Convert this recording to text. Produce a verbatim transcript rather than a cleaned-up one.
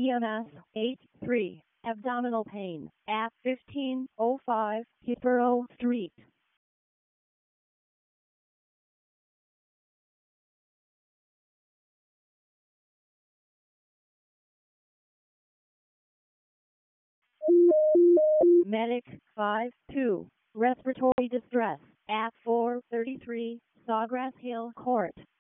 E M S eight three. Abdominal pain at fifteen oh five Hillsborough Street. Medic five two. Respiratory distress at four thirty-three Sawgrass Hill Court.